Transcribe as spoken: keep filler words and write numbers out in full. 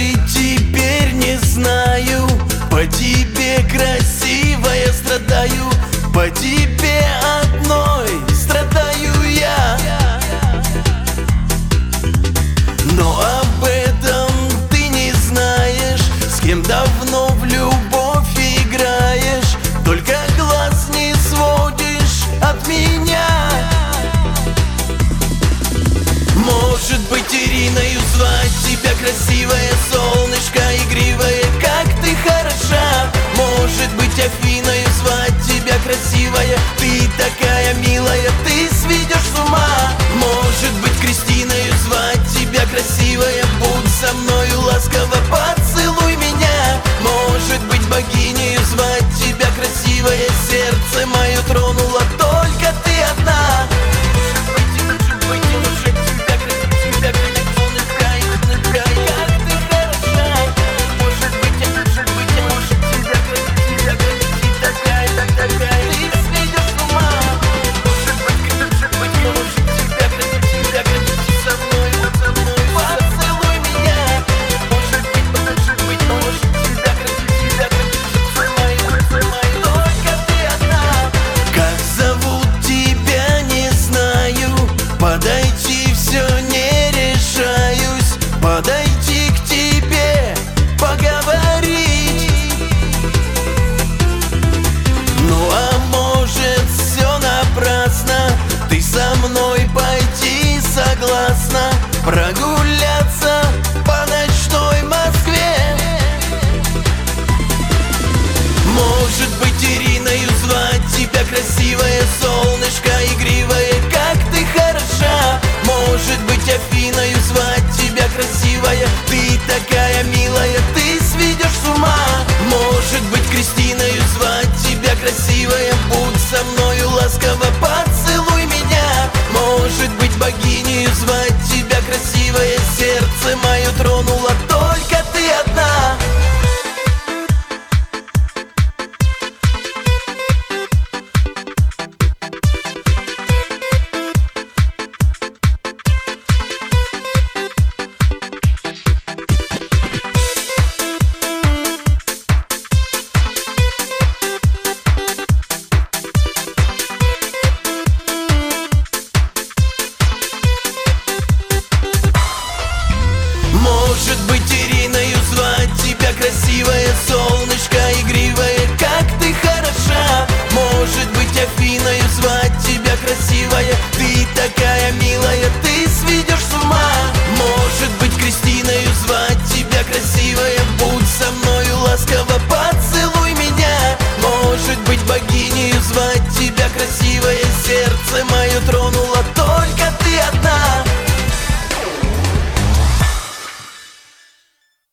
жить теперь не знаю. По тебе, красивая, страдаю. По тебе одной страдаю я. Но об этом ты не знаешь, с кем давно в любовь играешь. Только глаз не сводишь от меня. Может быть, Ириною звать тебя, красивое солнышко, игривое, как ты хороша. Может быть, Афиною звать тебя, красивая, ты такая милая, ты сведешь с ума. Может быть, Кристиною звать тебя, красивая, будь со мною ласково, поцелуй меня. Может быть, богинею звать тебя, красивая, сердце мое тронула только ты одна. Подойти все не решаюсь, подойти к тебе, поговорить. Ну а может, все напрасно, ты со мной пойти согласна, прогуляться по ночной Москве. Может быть, Ириною звать тебя, красивое солнышко, игривое, как ты хороша. Может быть, Афиною звать тебя, красивая, ты такая милая, ты сведешь с ума. Может быть, Кристиною звать тебя, красивая, будь со мною ласково, поцелуй меня. Может быть, богинею звать тебя, красивая, сердце мое тронула только ты одна. Может быть, Ириною звать тебя, красивое солнышко, игривое, как ты хороша. Может быть, Афиною звать тебя, красивая, ты такая милая, ты сведешь с ума. Может быть, Кристиною звать тебя, красивая, будь со мною ласково, поцелуй меня. Может быть, богинею звать тебя, красивая,